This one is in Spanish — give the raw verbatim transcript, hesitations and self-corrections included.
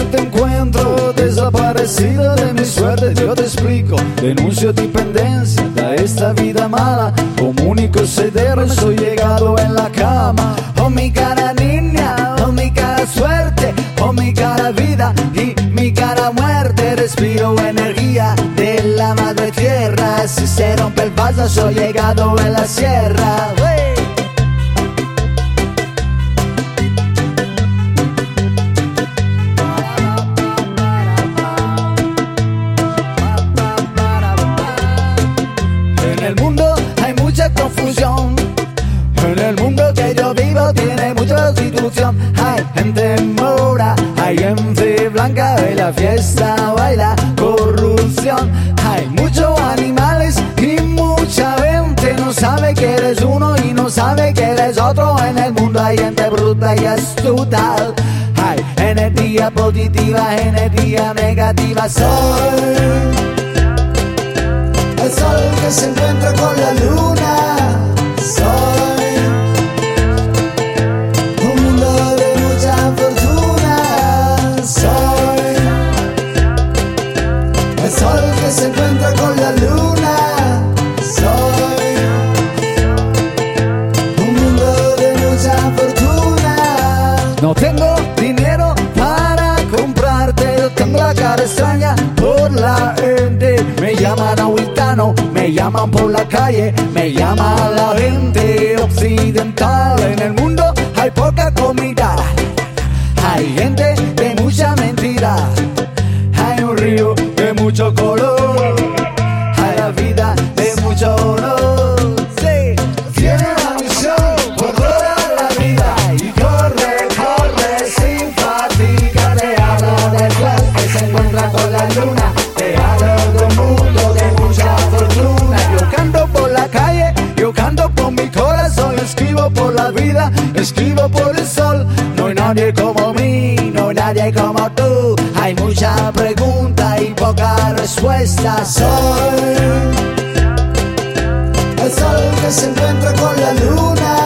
te encuentro desaparecido de mi suerte, yo te explico. Denuncio dependencia de esta vida mala. Como único cedero soy llegado en la cama. Oh mi cara niña, oh mi cara suerte, oh mi cara vida y mi cara muerte. Respiro energía de la madre tierra. Si se rompe el vaso soy llegado en la sierra. ¡Wey! En el mundo hay mucha confusión. En el mundo que yo vivo tiene mucha prostitución. Hay gente mora, hay gente blanca, y la fiesta baila corrupción. Hay muchos animales y mucha gente no sabe que eres uno y no sabe que eres otro. En el mundo hay gente bruta y astuta. Hay energía positiva, energía negativa. Soy el sol que se encuentra con la luna. Soy un mundo de mucha fortuna. Soy el sol que se encuentra con la luna. Soy un mundo de mucha fortuna. No tengo dinero para comprarte, yo tengo la cara extraña por la gente. Me llaman ahuitano, me llaman por la calle, me llama la gente occidental. En el mundo hay poca comida, hay gente de mucha mentira, hay un río de mucho color, hay la vida de mucho honor. Sí, tiene una misión por toda la vida y corre, corre sin fatiga. Te hablo del sol que se encuentra con la luna. Te hablo de un mundo de mucha fortuna. Yo canto por la calle, yo canto por mi corazón. Escribo por la vida, escribo por el sol. No hay nadie como mí, no hay nadie como tú. Hay mucha pregunta y poca respuesta. Soy el sol que se encuentra con la luna.